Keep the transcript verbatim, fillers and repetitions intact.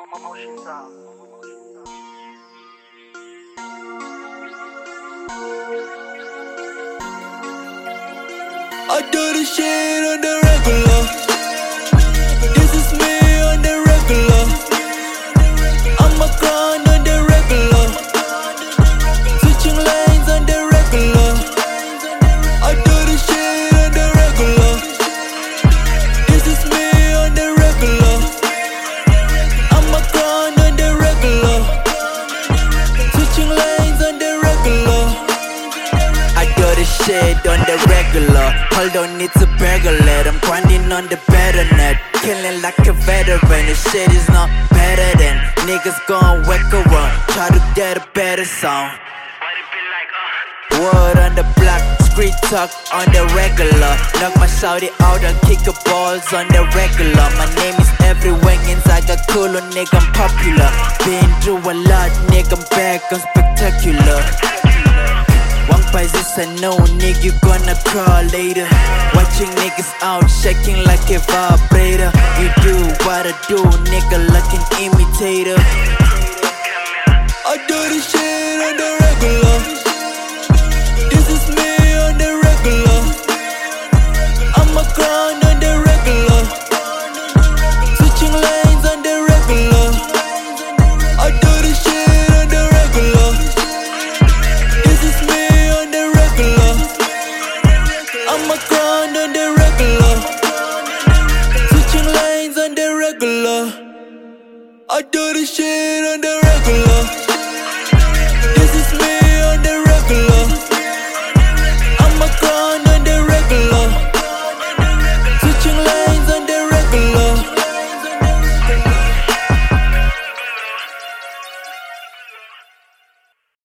Motion sound. I do this shit on the regular. This is me on the regular. I'm a grind on the regular. Switching lanes on the regular. I do this shit on the regular. This is me on the regular. I'm a grind on the regular. Switching lanes on the regular. I do this shit on the regular. Hold on, it's a burglar. I'm grinding on the better net. Killing like a veteran. This shit is not better than niggas gon' whack around. Try to get a better sound. Word on the block, street talk on the regular. Knock my shouty out and kick the balls on the regular. My name is everywhere inside the cool nigga, I'm popular. Been through a lot, nigga, I'm back, I'm spectacular. One prize is a no, nigga, you gonna cry later. Watching niggas out, shaking like a vibrator. You do what I do, nigga, like an imitator. I do this shit on the regular. This is me on the regular. I'm a grind on the regular. Switching lanes on the regular. I do this shit on the regular. This is me on the regular. I'm a grind on the regular. Switching lanes on the regular. I do this shit on the